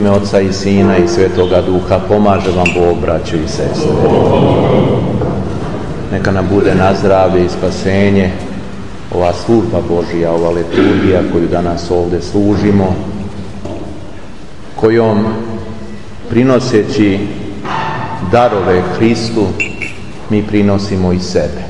ime Oca i Sina i Svetoga Duha. Pomaže vam Bog, braćo i sestre. Neka nam bude na zdravlje i spasenje ova služba Božja, ova liturgija koju danas ovdje služimo, kojom prinoseći darove Hristu mi prinosimo i sebe.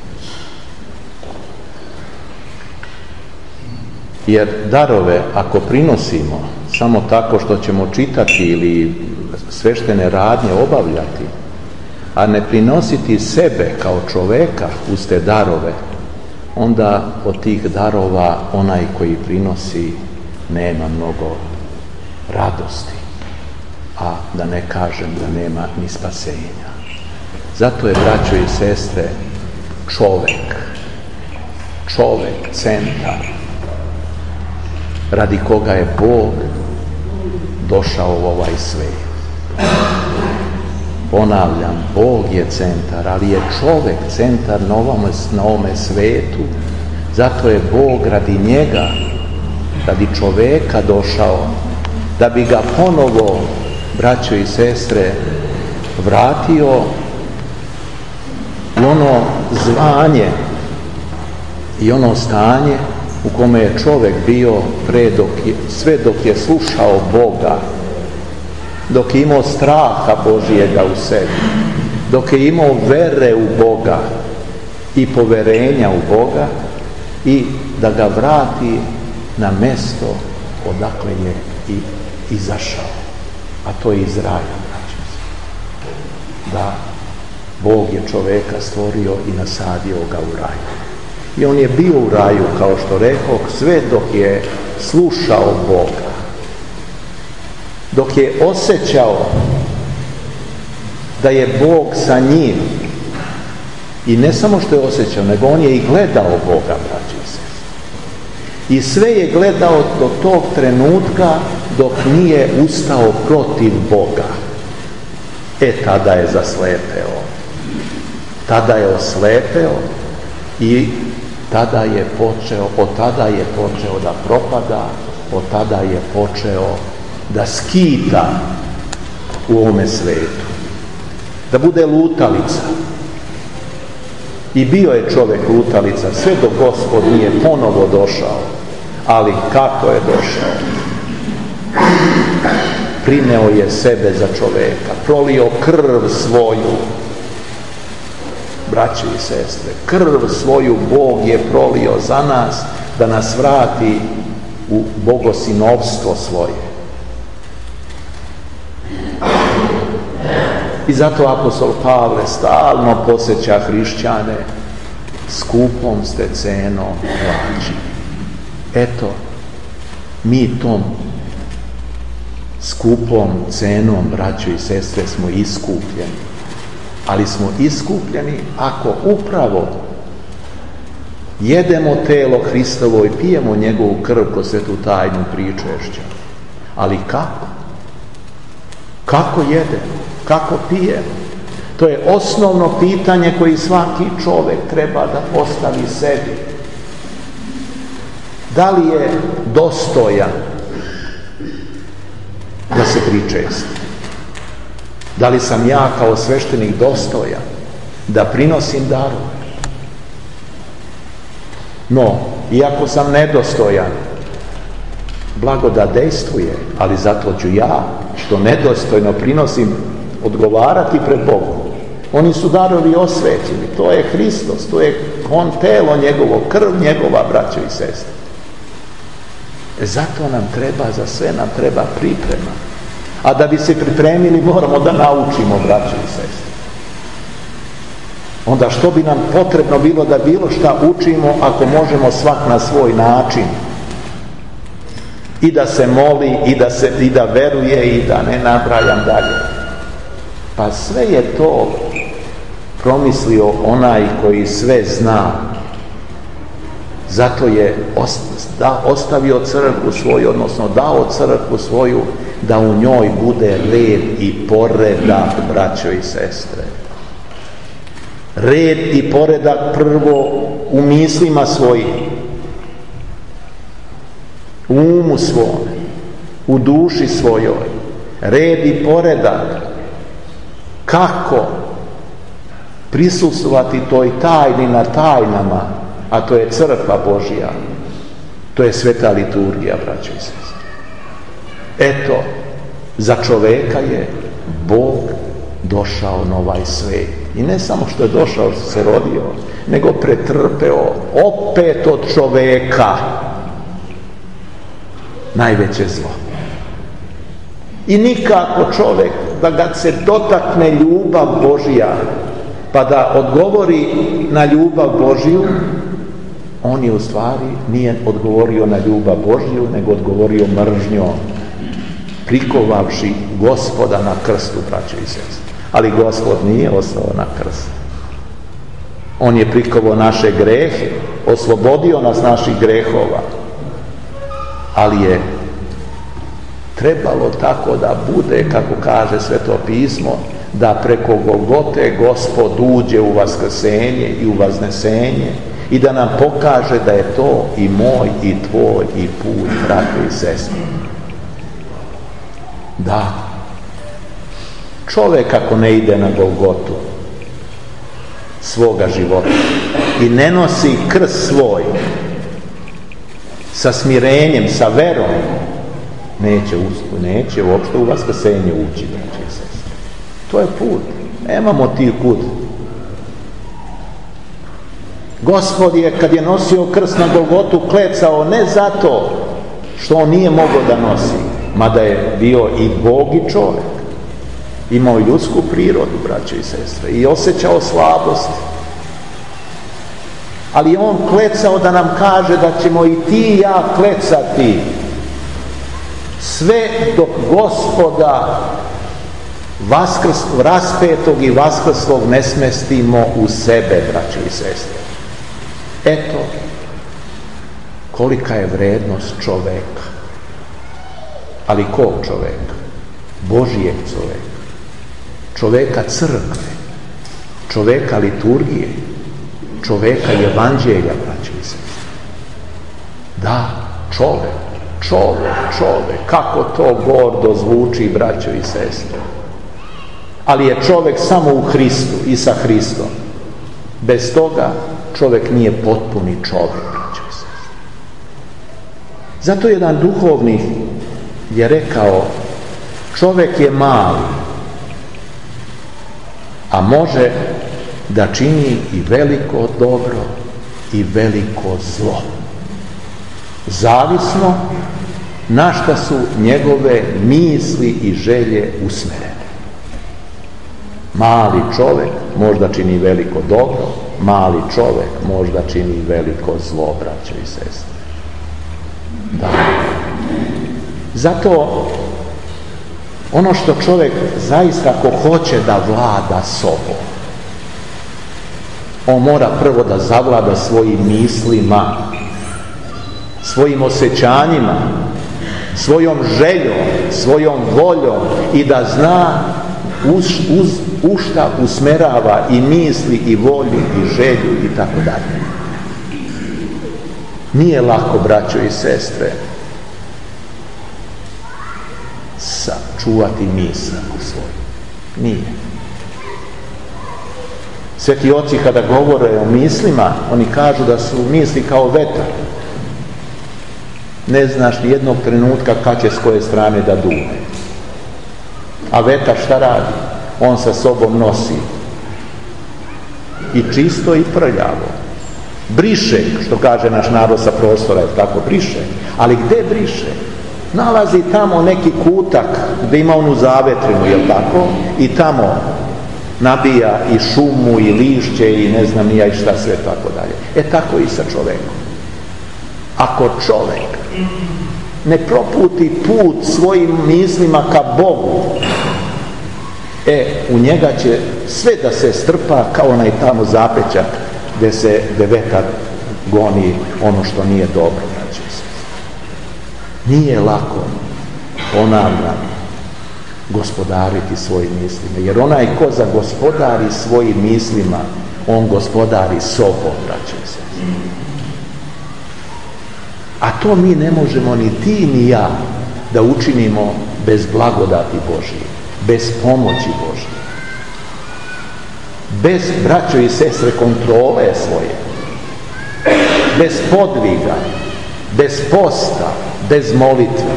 Jer darove ako prinosimo samo tako što ćemo čitati ili sveštene radnje obavljati, a ne prinositi sebe kao čoveka uz te darove, onda od tih darova onaj koji prinosi nema mnogo radosti, a da ne kažem da nema ni spasenja. Zato je, braćo i sestre, čovek centar radi koga je Bog došao u ovaj svijet. Ponavljam, Bog je centar, ali je čovek centar na ovome svetu. Zato je Bog radi njega, radi čoveka došao, da bi ga ponovo, braćo i sestre, vratio u ono zvanje i ono stanje u kome je čovjek bio sve dok je slušao Boga, dok je imao straha Božijega u sebi, dok je imao vere u Boga i poverenja u Boga, i da ga vrati na mesto odakle je i izašao, a to je iz raja, braćo. Da Bog je čoveka stvorio i nasadio ga u raju. I on je bio u raju, kao što rekoh, sve dok je slušao Boga, dok je osjećao da je Bog sa njim. I ne samo što je osjećao, nego on je i gledao Boga, braći i sestre. I sve je gledao do tog trenutka dok nije ustao protiv Boga. Tada je zaslepeo. Tada je oslepeo i od tada je počeo da propada, od tada je počeo da skita u ovome svetu, da bude lutalica. I bio je čovjek lutalica sve dok Gospod nije ponovo došao. Ali kako je došao? Prineo je sebe za čoveka, prolio krv svoju, braći i sestre, krv svoju Bog je prolio za nas, da nas vrati u bogosinovstvo svoje. I zato apostol Pavle stalno podsjeća hrišćane: skupom ste cenom plaćeni. Eto, mi tom skupom cenom, braćo i sestre, smo iskupljeni. Ali smo iskupljeni ako upravo jedemo telo Hristovo i pijemo njegovu krv kroz svetu tajnu pričešća. Ali kako? Kako jedemo? Kako pijemo? To je osnovno pitanje koje svaki čovjek treba da postavi sebi. Da li je dostojan da se pričesti? Da li sam ja kao sveštenik dostojan da prinosim darove? No, iako sam nedostojan, blagodat dejstvuje, ali zato ću ja, što nedostojno prinosim, odgovarati pred Bogom. Oni su darovi osvećeni, to je Hristos, to je on, telo njegovo, krv njegova, braćo i sestre. Zato nam treba, za sve nam treba priprema. A da bi se pripremili, moramo da naučimo, braćo i sestre. Onda što bi nam potrebno bilo da bilo šta učimo, ako možemo svak na svoj način? I da se moli, i da veruje, i da ne nabrajam dalje. Pa sve je to promislio onaj koji sve zna. Zato je ostavio crkvu svoju, odnosno dao crkvu svoju, da u njoj bude red i poredak, braćo i sestre. Red i poredak prvo u mislima svojim, u umu svome, u duši svojoj, red i poredak kako prisustvovati toj tajni na tajnama, a to je crkva Božja, to je sveta liturgija, braćo i sestre. Eto, za čoveka je Bog došao na ovaj svijet. I ne samo što je došao, što se rodio, nego pretrpeo opet od čoveka najveće zlo. I nikako čovjek da ga se dotakne ljubav Božja, pa da odgovori na ljubav Božju, on je u stvari nije odgovorio na ljubav Božju, nego odgovorio mržnjom, prikovavši Gospoda na krstu, braćo i sestre. Ali Gospod nije ostao na krstu. On je prikovao naše grehe, oslobodio nas naših grehova, ali je trebalo tako da bude, kako kaže Sveto pismo, da preko Golgote Gospod uđe u vaskrsenje i u vaznesenje i da nam pokaže da je to i moj i tvoj i put, brate i sestre. Da, čovjek ako ne ide na Golgotu svoga života i ne nosi krst svoj sa smirenjem, sa verom, neće uopšte u vaskrsenje ući, brate i sestre. To je put, nemamo ti put. Gospod je, kad je nosio krst na Golgotu, klecao ne zato što on nije mogao da nosi, mada je bio i Bog i čovjek. Imao ljudsku prirodu, braćo i sestre, i osjećao slabost. Ali je on klecao da nam kaže da ćemo i ti i ja klecati sve dok Gospoda raspetog i vaskrslog ne smestimo u sebe, braćo i sestre. Eto kolika je vrednost čoveka. Ali kog čoveka? Božijeg čoveka. Čoveka crkve. Čoveka liturgije. Čoveka evanđelja, braćo i sestre. Da, čovek. Kako to gordo zvuči, braćo i sestre. Ali je čovjek samo u Hristu i sa Hristom. Bez toga čovjek nije potpuni čovjek, braćo i sestre. Zato jedan duhovnik je rekao, čovjek je mali, a može da čini i veliko dobro i veliko zlo. Zavisno na šta su njegove misli i želje usmerene. Mali čovjek možda čini veliko dobro, mali čovjek možda čini veliko zlo, braćo i sestre. Da. Zato ono što čovjek zaista ako hoće da vlada sobom, on mora prvo da zavlada svojim mislima, svojim osjećanjima, svojom željom, svojom voljom i da zna u šta usmerava i misli i volju i želju i tako dalje. Nije lako, braćo i sestre, sačuvati misao svoju. Nije. Sveti oci kada govore o mislima, oni kažu da su misli kao vetar. Ne znaš ni jednog trenutka kad će s koje strane da dume. A vetar šta radi? On sa sobom nosi i čisto i prljavo. Briše, što kaže naš narod sa prostora, je tako, briše. Ali gde briše? Nalazi tamo neki kutak gde ima onu zavetrinu, je tako? I tamo nabija i šumu i lišće i ne znam ni ja i šta sve tako dalje. Tako i sa čovekom. Ako čovek ne proputi put svojim mislima ka Bogu, u njega će sve da se strpa kao onaj tamo zapećak gde vetar goni ono što nije dobro. Nije lako, ponavljam, gospodariti svojim mislima, jer onaj ko zagospodari svojim mislima, on gospodari sobom, braćo i sestre. A to mi ne možemo ni ti ni ja da učinimo bez blagodati Božije, bez pomoći Božije, bez, braćo i sestre, kontrole svoje, bez podviga, bez posta, bez molitve.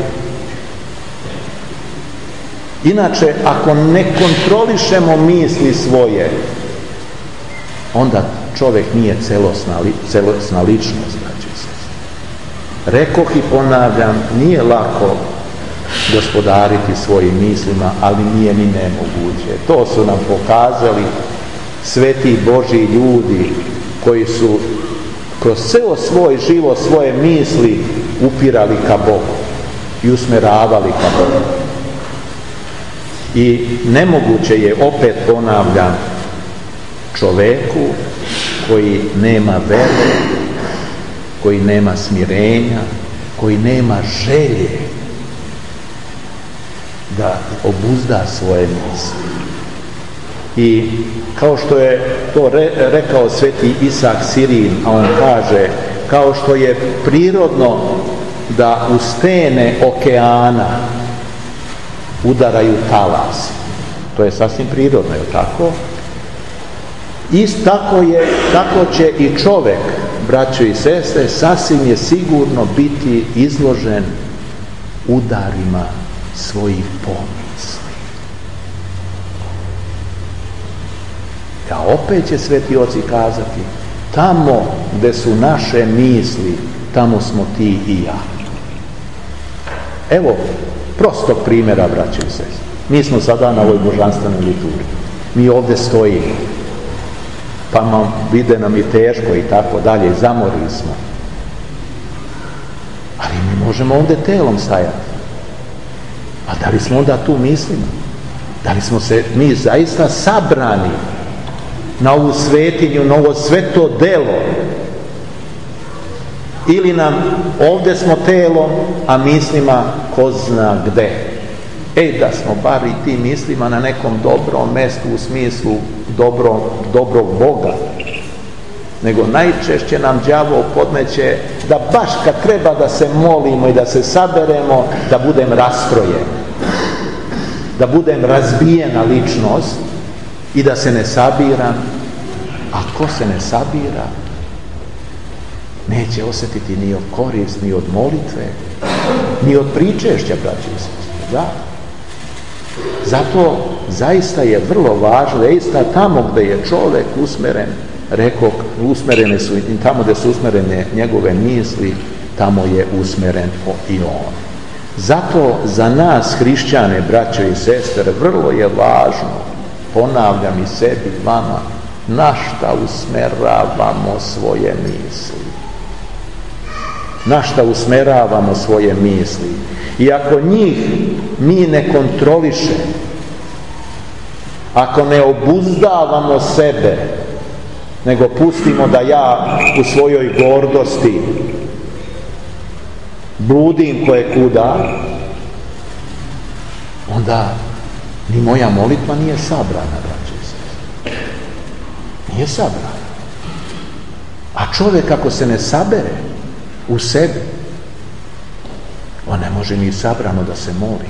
Inače, ako ne kontrolišemo misli svoje, onda čovjek nije celosna ličnost, braćo i sestre. Rekoh i ponavljam, nije lako gospodariti svojim mislima, ali nije ni nemoguće. To su nam pokazali sveti Božji ljudi koji su kroz ceo svoj život, svoje misli upirali ka Bogu i usmeravali ka Bogu. I nemoguće je, opet ponavljam, čoveku koji nema vere, koji nema smirenja, koji nema želje da obuzda svoje misli. I kao što je to rekao sveti Isak Sirin, a on kaže, kao što je prirodno da u stene okeana udaraju talasi, to je sasvim prirodno, je tako? Isto tako će i čovjek, braćo i sestre, sasvim je sigurno biti izložen udarima svojih pomisli. A opet će sveti oci kazati, tamo gde su naše misli, tamo smo ti i ja. Evo prostog primjera, braćo i sestre. Mi smo sada na ovoj božanstvenoj liturgiji. Mi ovdje stojimo, pa vide nam i teško i tako dalje, zamorili smo. Ali mi možemo ovdje telom stajati. A da li smo onda tu mislimo? Da li smo se mi zaista sabrani na ovu svetinju, na ovo sveto delo? Ili nam ovdje smo telom, a mislima ko zna gde? Da smo bar i tim mislima na nekom dobrom mestu, u smislu dobrog Boga. Nego najčešće nam đavo podmeće da baš kad treba da se molimo i da se saberemo, da budem rastrojen, da budem razbijena ličnost i da se ne sabiram. A ko se ne sabira, neće osjetiti ni od korist, ni od molitve, ni od pričešća, braći i sestre. Da. Zato zaista je vrlo važno, zaista tamo gdje je čovjek usmeren, rekoh, usmerene su, tamo gdje su usmerene njegove misli, tamo je usmeren i on. Zato za nas, hrišćane, braćo i sestre, vrlo je važno, ponavljam i sebi, vama, na šta usmeravamo svoje misli. Na šta usmeravamo svoje misli. I ako njih mi ne kontrolišemo, ako ne obuzdavamo sebe, nego pustimo da ja u svojoj gordosti bludim koje kuda, onda ni moja molitva nije sabrana, braće i sestre. Nije sabrana. A čovjek ako se ne sabere u sebi, on ne može ni sabrano da se moli.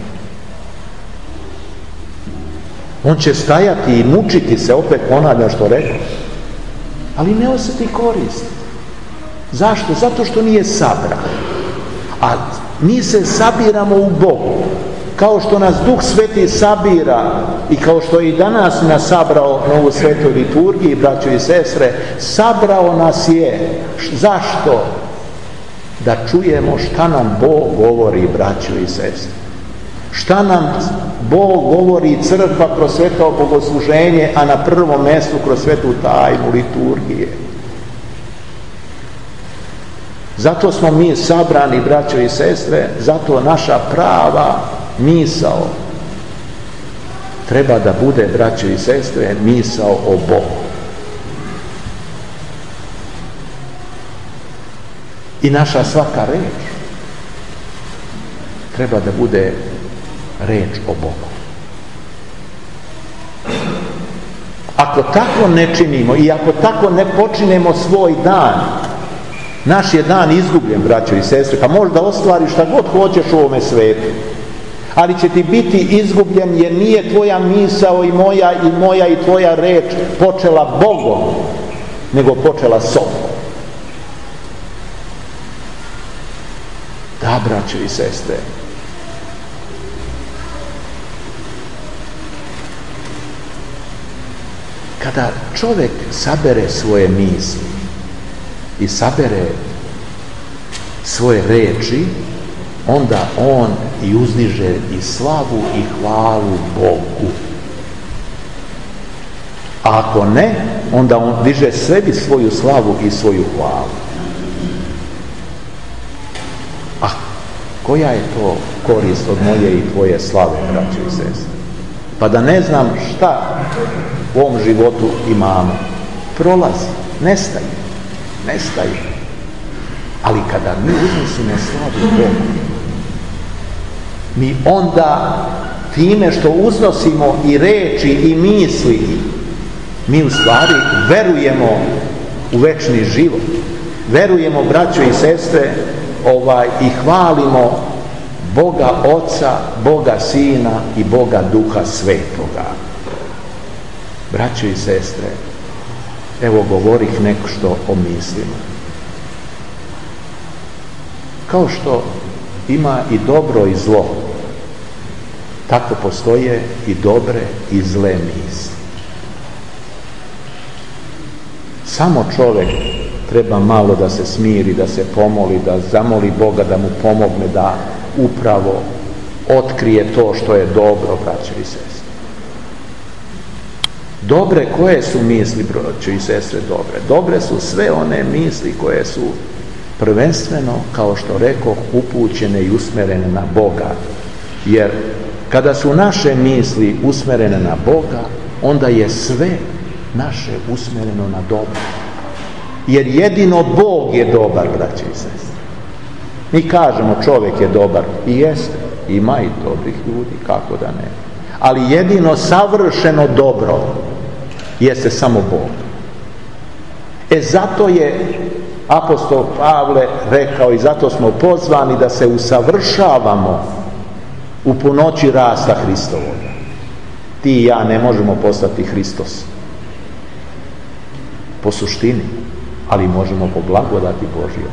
On će stajati i mučiti se, opet ponavljam što rekao, ali ne osjeti korist. Zašto? Zato što nije sabran. A mi se sabiramo u Bogu. Kao što nas Duh Sveti sabira i kao što je i danas nas sabrao na ovu svetoj liturgiji, braćo i sestre, sabrao nas je. Zašto? Da čujemo šta nam Bog govori, braćo i sestre. Šta nam Bog govori, crkva kroz sveto bogosluženje, a na prvom mjestu kroz svetu tajnu liturgije. Zato smo mi sabrani, braćo i sestre, zato naša prava misao treba da bude, braćo i sestre, misao o Bogu. I naša svaka reč treba da bude reč o Bogu. Ako tako ne činimo i ako tako ne počinemo svoj dan, naš je dan izgubljen, braćo i sestre, pa možda ostvariš šta god hoćeš u ovome svetu. Ali će ti biti izgubljen jer nije tvoja misao i moja i tvoja reč počela Bogom, nego počela sobom. Da, braćo i sestre, kada čovjek sabere svoje misli i sabere svoje reči, onda on i uzdiže i slavu i hvalu Bogu. A ako ne, onda on diže sebi svoju slavu i svoju hvalu. A koja je to korist od moje i tvoje slave, braćo i sestre? Pa da ne znam šta u ovom životu imamo. Prolazi, nestaje. Ali kada mi uznosimo slavu Bogu, mi onda time što uznosimo i reči i misli, mi u stvari verujemo u večni život. Verujemo, braćo i sestre, i hvalimo Boga Oca, Boga Sina i Boga Duha Svetoga. Braćo i sestre, evo govorih nešto o mislima. Kao što ima i dobro i zlo, tako postoje i dobre i zle misli. Samo čovjek treba malo da se smiri, da se pomoli, da zamoli Boga da mu pomogne da upravo otkrije to što je dobro, braćo i sestre. Dobre, koje su misli, braćo i sestre, dobre? Dobre su sve one misli koje su prvenstveno, kao što rekoh, upućene i usmerene na Boga. Jer kada su naše misli usmerene na Boga, onda je sve naše usmereno na dobro. Jer jedino Bog je dobar, braće i sestre. Mi kažemo čovjek je dobar, i jeste, ima i dobrih ljudi, kako da ne. Ali jedino savršeno dobro jeste samo Bog. Zato je apostol Pavle rekao i zato smo pozvani da se usavršavamo u punoći rasta Hristovoga. Ti i ja ne možemo postati Hristos po suštini, ali možemo po blagodati Božjoj.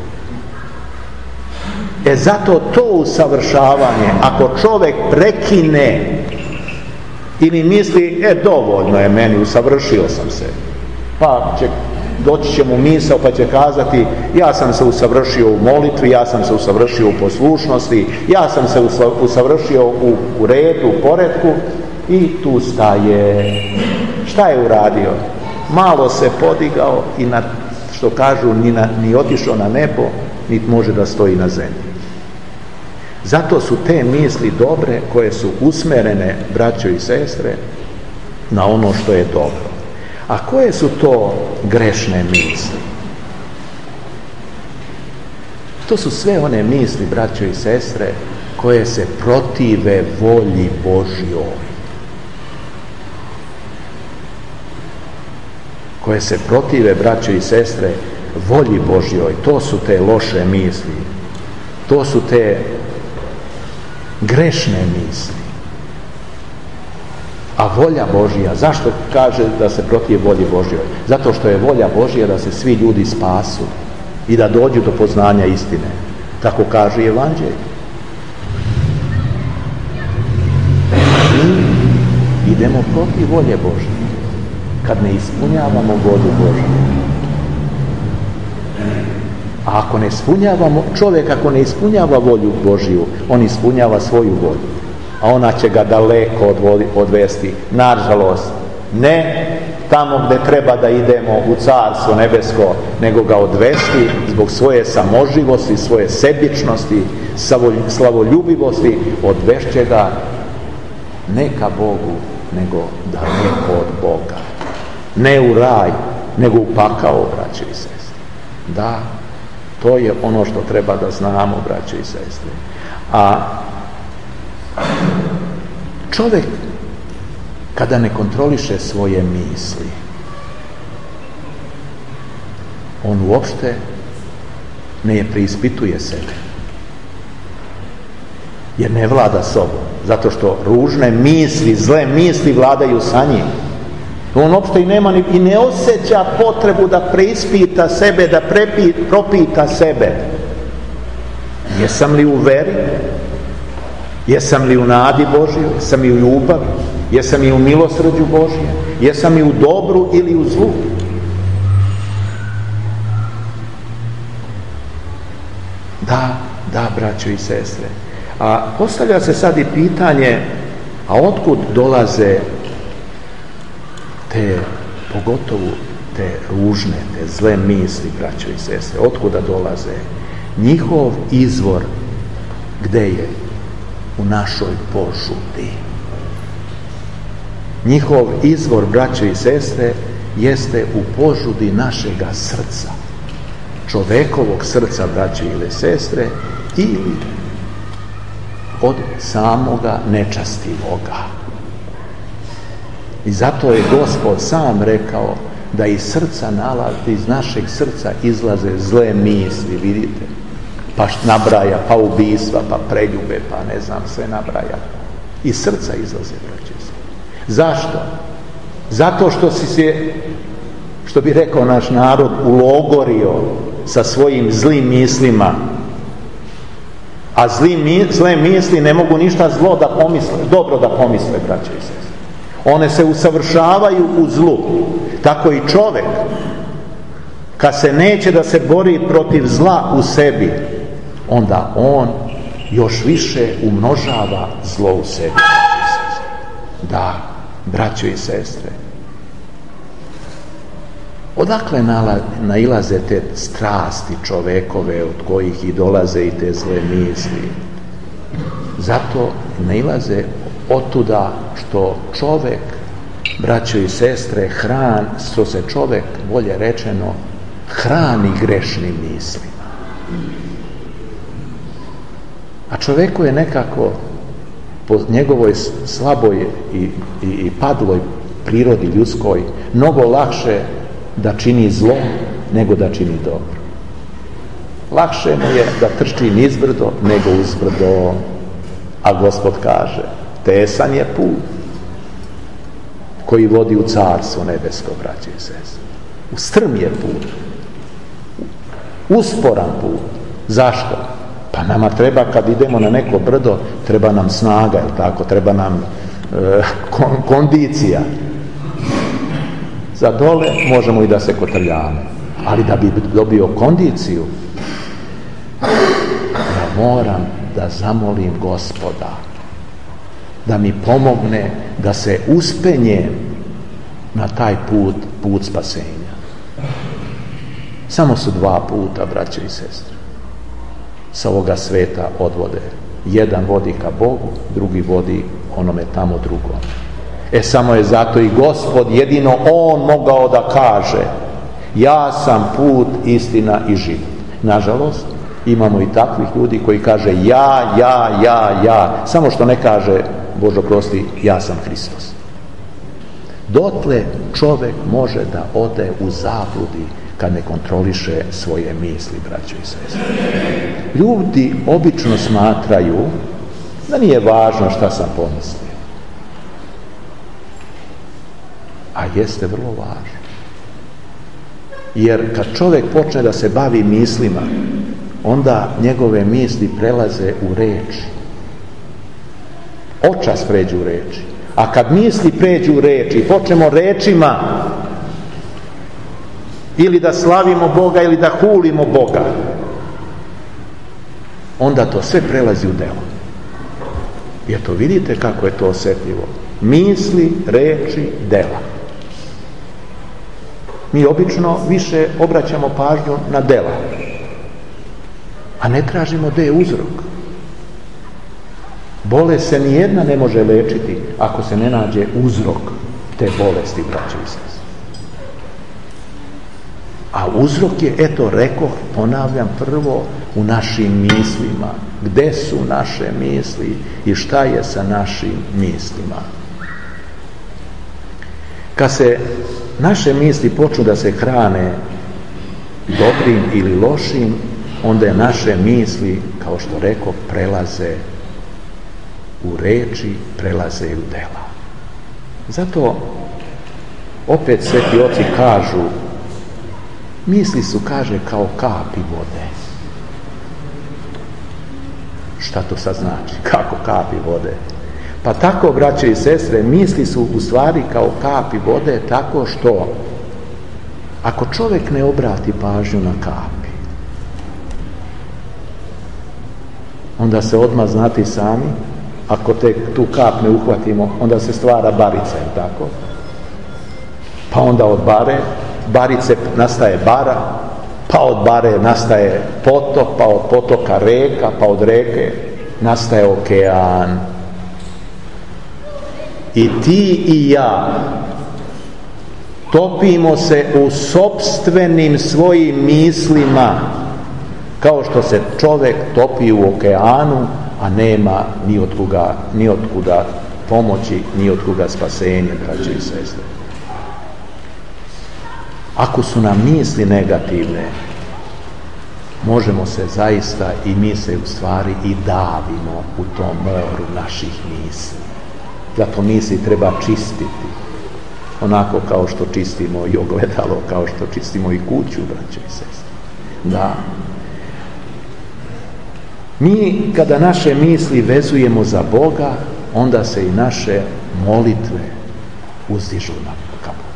Zato to usavršavanje, ako čovjek prekine ili misli, dovoljno je meni, usavršio sam se, pa doći će mu misao pa će kazati, ja sam se usavršio u molitvi, ja sam se usavršio u poslušnosti, ja sam se usavršio u redu, u poretku, i tu staje. Šta je uradio? Malo se podigao i što kažu, ni otišao na nebo, niti može da stoji na zemlji. Zato su te misli dobre koje su usmerene, braćo i sestre, na ono što je dobro. A koje su to grešne misli? To su sve one misli, braćo i sestre, koje se protive volji Božjoj. Koje se protive, braćo i sestre, volji Božjoj. To su te loše misli. To su te grešne misli. A volja Božja, zašto kaže da se protiv volji Božjoj? Zato što je volja Božja da se svi ljudi spasu i da dođu do poznanja istine. Tako kaže i Evanđelje. Mi idemo protiv volje Božje kad ne ispunjavamo volju Božju. A ako ne ispunjavamo, čovjek ako ne ispunjava volju Božju, on ispunjava svoju volju. A ona će ga daleko odvesti. Nažalost, ne tamo gdje treba da idemo u Carstvo nebesko, nego ga odvesti zbog svoje samoživosti, svoje sebičnosti, slavoljubivosti, odvešće ga ne ka Bogu, nego daleko od Boga. Ne u raj, nego u pakao, braće i sestre. Da, to je ono što treba da znamo, braće i sestre. A čovjek kada ne kontroliše svoje misli, on uopšte ne preispituje sebe, jer ne vlada sobom. Zato što ružne misli, zle misli vladaju sa njim. On uopšte i ne osjeća potrebu da preispita sebe, da propita sebe. Jesam li u veri? Jesam li u nadi Božjoj? Jesam li u ljubavi? Jesam li u milosrđu Božje? Jesam li u dobru ili u zlu? Da, braćo i sestre. A postavlja se sad i pitanje, a otkud dolaze pogotovo te ružne, te zle misli, braćo i sestre? Otkuda dolaze? Njihov izvor gde je? U našoj požudi. Njihov izvor, braćo i sestre, jeste u požudi našega srca. Čovekovog srca, braćo ili sestre, ili od samoga nečastivoga. I zato je Gospod sam rekao da iz našeg srca izlaze zle misli, vidite? Pa nabraja, pa ubistva, pa preljube, pa ne znam, sve nabraja. Iz srca izlaze, braćo. Zašto? Zato što si se, što bi rekao naš narod, ulogorio sa svojim zlim mislima. A zle misli ne mogu ništa dobro da pomisle, braćo i sestre. One se usavršavaju u zlu. Tako i čovek, kad se neće da se bori protiv zla u sebi, onda on još više umnožava zlo u sebi. Da, braćo i sestre, odakle nailaze te strasti čovekove od kojih i dolaze i te zle misli? Zato nailaze otuda što čovek, braćo i sestre, što se čovek, bolje rečeno, hrani grešnim mislima. A čoveku je nekako po njegovoj slaboj i padloj prirodi ljudskoj mnogo lakše da čini zlo nego da čini dobro. Lakše mu je da trči nizbrdo nego uzbrdo. A Gospod kaže, tesan je put koji vodi u carstvo nebesko, braće i sestre. Strm je put, usporan put. Zašto? Pa nama treba, kad idemo na neko brdo, treba nam snaga, jel tako? Treba nam kondicija. Za dole možemo i da se kotrljamo, ali da bi dobio kondiciju, ja moram da zamolim Gospoda da mi pomogne da se uspenjem na taj put spasenja. Samo su 2 puta, braće i sestre, sa ovoga sveta odvode. Jedan vodi ka Bogu, drugi vodi onome tamo drugom. Samo je zato i Gospod, jedino On mogao da kaže, ja sam put, istina i život. Nažalost, imamo i takvih ljudi koji kaže ja, samo što ne kaže, Bože oprosti, ja sam Hristos. Dotle čovek može da ode u zabludi kad ne kontroliše svoje misli, braćo i sestre. Ljudi obično smatraju da nije važno šta sam pomislio. A jeste vrlo važno. Jer kad čovjek počne da se bavi mislima, onda njegove misli prelaze u reč. Očas pređu u reči. A kad misli pređu u reči i počnemo rečima ili da slavimo Boga ili da hulimo Boga, onda to sve prelazi u delo. Jer to vidite kako je to osjetljivo. Misli, reči, dela. Mi obično više obraćamo pažnju na dela, a ne tražimo gde je uzrok. Bolest se nijedna ne može lečiti ako se ne nađe uzrok te bolesti, braćo i sestre. A uzrok je, eto, rekoh, ponavljam, prvo u našim mislima. Gde su naše misli i šta je sa našim mislima? Kad se naše misli počnu da se hrane dobrim ili lošim, onda je naše misli, kao što rekoh, prelaze u reči prelaze u dela. Zato opet sveti oci kažu, misli su, kaže, kao kapi vode. Šta to sad znači? Kako kapi vode? Pa tako, braće i sestre, misli su u stvari kao kapi vode, tako što ako čovjek ne obrati pažnju na kapi, onda se odmah, znate i sami, ako tu kap ne uhvatimo, onda se stvara barica, je tako? Pa onda od barice nastaje bara, pa od bare nastaje potok, pa od potoka reka, pa od reke nastaje okean. I ti i ja topimo se u sopstvenim svojim mislima, kao što se čovjek topi u okeanu, a nema ni od kuda pomoći, ni od kuda spasenja, braće i sestre. Ako su nam misli negativne, možemo se zaista, i mi se u stvari i davimo u tom moru naših misli. Zato misli treba čistiti, onako kao što čistimo i ogledalo, kao što čistimo i kuću, braće i sestre. Da. Mi kada naše misli vezujemo za Boga, onda se i naše molitve uzdižu ka Bogu.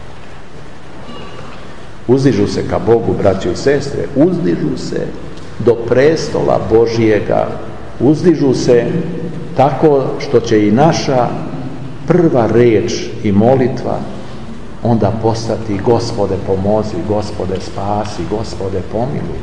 Uzdižu se ka Bogu, braće i sestre, uzdižu se do prestola Božijega, uzdižu se tako što će i naša prva reč i molitva onda postati: Gospode pomozi, Gospode spasi, Gospode pomiluj.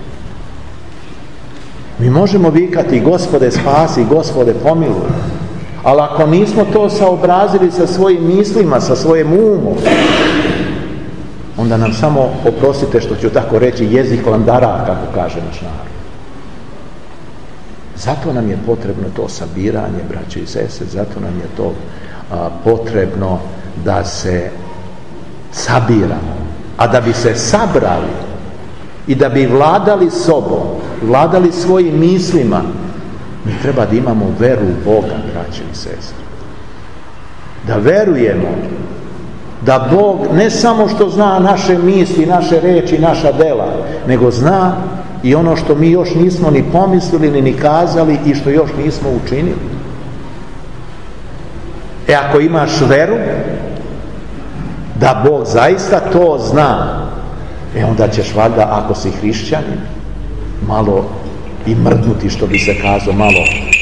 Mi možemo vikati: Gospode spasi, Gospode pomiluj, ali ako nismo to saobrazili sa svojim mislima, sa svojim umom, onda nam samo, oprostite što ću tako reći, jezik landara, kako kaže naš narod. Zato nam je potrebno to sabiranje, braće i sestre, zato nam je to potrebno da se sabiramo. A da bi se sabrali i da bi vladali sobom, vladali svojim mislima, mi treba da imamo veru u Boga, braće i sestre. Da verujemo da Bog ne samo što zna naše misli, naše reči, naša dela, nego zna i ono što mi još nismo ni pomislili, ni kazali i što još nismo učinili. Ako imaš veru da Bog zaista to zna, onda ćeš valjda, ako si hrišćanin, malo i mrdnuti, što bi se kazao, malo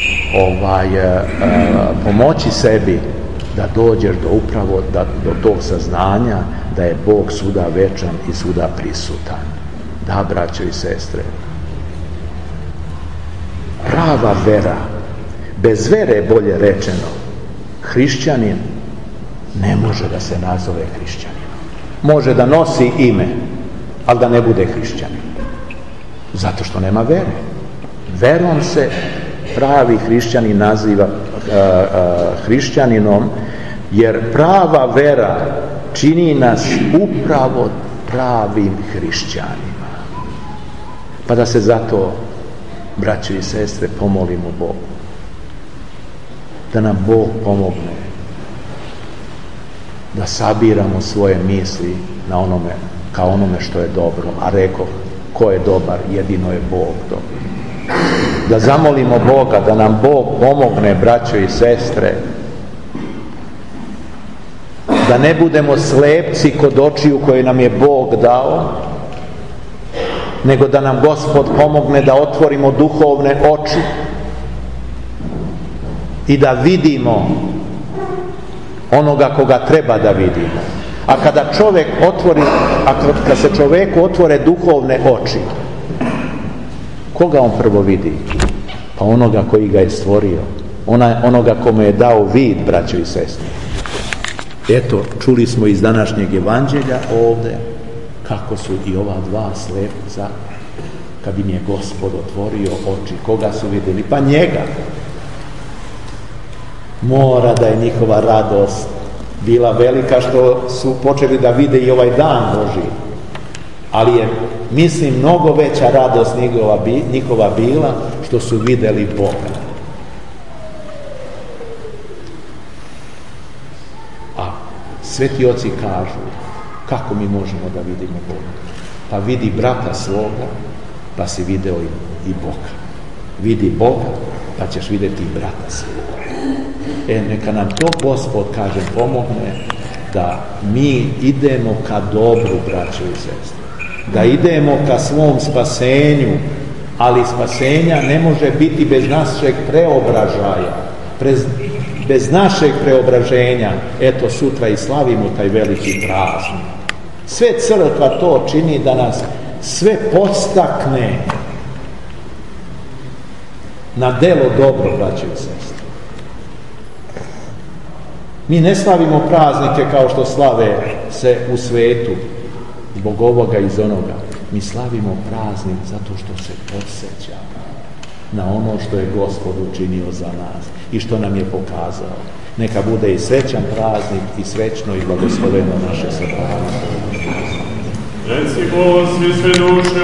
pomoći sebi da dođeš do tog saznanja da je Bog svuda večan i svuda prisutan. Da, braćo i sestre, prava vera, bez vere, bolje rečeno, hrišćanin ne može da se nazove hrišćaninom. Može da nosi ime, ali da ne bude hrišćanin. Zato što nema vere. Verom se pravi hrišćanin naziva hrišćaninom, jer prava vera čini nas upravo pravim hrišćanima. Pa da se zato, braće i sestre, pomolimo Bogu. Da nam Bog pomogne da sabiramo svoje misli ka onome što je dobro. A rekoh, ko je dobar? Jedino je Bog dobar. Da zamolimo Boga da nam Bog pomogne, braćo i sestre, da ne budemo slepci kod očiju koje nam je Bog dao, nego da nam Gospod pomogne da otvorimo duhovne oči i da vidimo onoga koga treba da vidimo. A kada kad se čoveku otvore duhovne oči, koga on prvo vidi? Pa onoga koji ga je stvorio, onoga kome je dao vid, braćo i sestre. Eto, čuli smo iz današnjeg evanđelja ovdje kako su i ova dva slepca, kad im je Gospod otvorio oči, koga su vidjeli? Pa njega. Mora da je njihova radost bila velika što su počeli da vide i ovaj dan Božji. Ali je, mislim, mnogo veća radost njihova bila što su vidjeli Boga. Sveti oci kažu, kako mi možemo da vidimo Boga? Pa vidi brata svoga, pa si video i Boga. Vidi Boga, pa ćeš vidjeti i brata svoga. Neka nam to Gospod, kažem, pomogne da mi idemo ka dobru, braćo i sestre. Da idemo ka svom spasenju, ali spasenja ne može biti bez našeg preobražaja. Bez našeg preobraženja, eto sutra i slavimo taj veliki praznik. Sve crkva to čini da nas sve podstakne na delo dobro, braćo i sestre. Mi ne slavimo praznike kao što slave se u svetu, zbog ovoga i iz onoga. Mi slavimo praznik zato što se podsjećamo na ono što je Gospod učinio za nas i što nam je pokazao. Neka bude i srećan praznik i srećno i blagosloveno naše sabanje. Reci Bog, svi sve duše